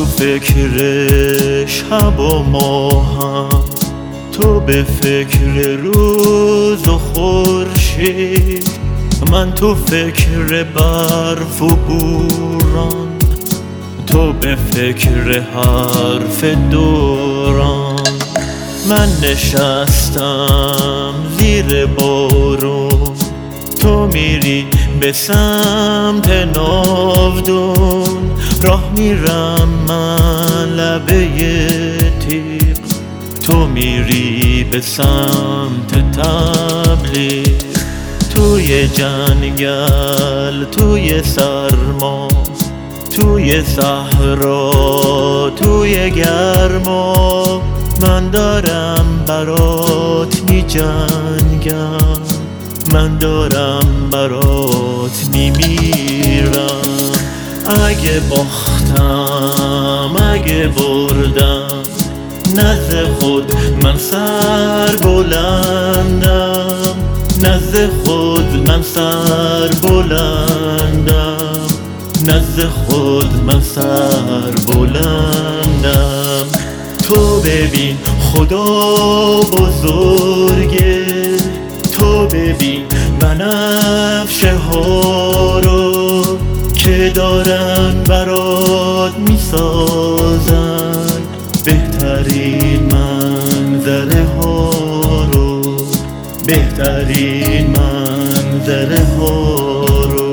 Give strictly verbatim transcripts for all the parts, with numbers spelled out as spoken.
تو فکر شب و ماهم، تو به فکر روز و خورشید، من تو فکر برف و بوران، تو به فکر حرف دوران. من نشستم زیر بارون، تو میری به سمت ناودون، راه میرم من لبه تیغ، تو میری به سمت تبلیغ. توی جنگل، توی سرما، توی صحرا، توی گرما، من دارم برات می جنگم، من دارم برات می میرم. اگه باختم، اگه بردم، نزد خود من سر بلندم، نزد خود من سر بلندم، نزد خود من سر بلندم. تو ببین خدا بزرگه، تو ببین بنفشه ها رو که دارن برات میسازن بهترین منظره ها رو، بهترین منظره ها رو.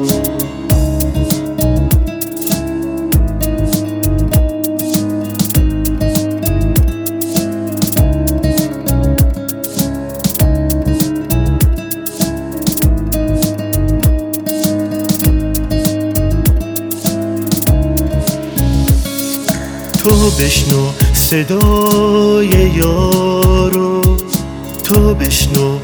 تو بشنو صدای یارو، تو بشنو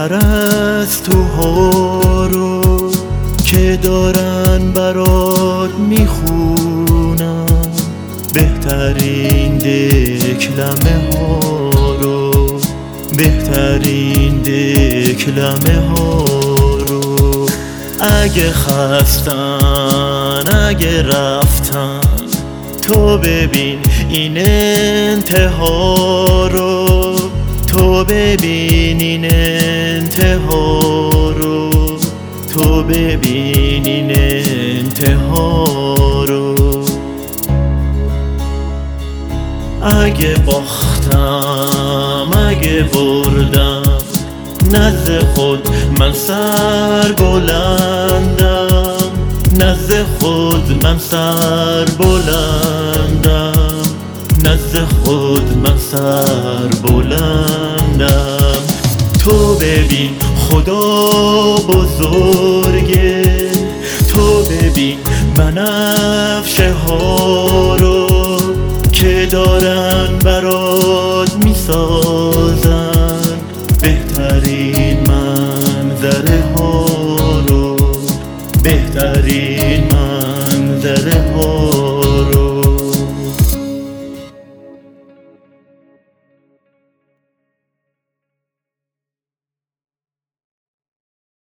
پرستوها رو که دارن برات میخونن بهترین دکلمه ها رو، بهترین دکلمه ها رو. اگه خستن، اگه رفتن، تو ببین این انتها رو، تو ببین این انتها رو، تو ببین این انتها رو. اگه باختم، اگه بردم، نزد خود من سر بلندم، نزد خود من سر بلندم، نزد خود من سر بلندم. تو ببین خدا بزرگه، تو ببین بنفشه ها رو که دارن برات میسازن بهترین منظره ها رو، بهترین